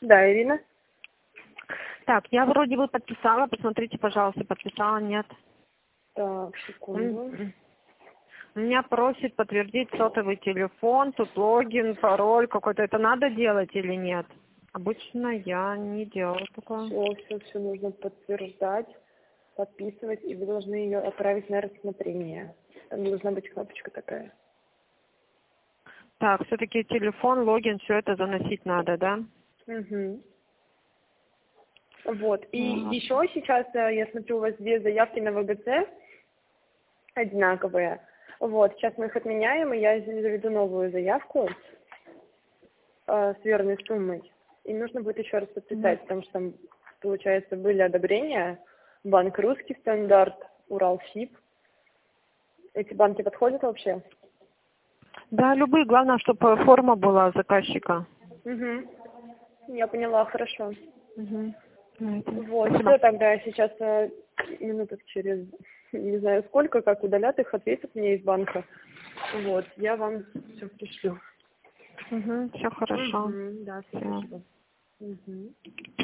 Да, Ирина. Так, я вроде бы подписала, посмотрите, пожалуйста, подписала, нет. Так, секунду. Меня просит подтвердить сотовый телефон, тут логин, пароль какой-то. Это надо делать или нет? Обычно я не делаю такое. Все нужно подтверждать, подписывать, и вы должны ее отправить на рассмотрение. Там должна быть кнопочка такая. Так, все-таки телефон, логин, все это заносить надо, да? Угу. Вот. И Вот. еще сейчас я смотрю, у вас 2 заявки на ВГЦ одинаковые. Вот, сейчас мы их отменяем, и я заведу новую заявку с верной суммой. И нужно будет еще раз подписать, потому что там, получается, были одобрения. Банк Русский стандарт, Уралсиб. Эти банки подходят вообще? Да, любые, главное, чтобы форма была заказчика. Угу. Я поняла, хорошо. Угу. Вот, Спасибо. все тогда сейчас минуток через, не знаю сколько, как удалят их, ответят мне из банка. Вот, я вам все пришлю. Угу, все хорошо. Да, Всё. спасибо. Угу.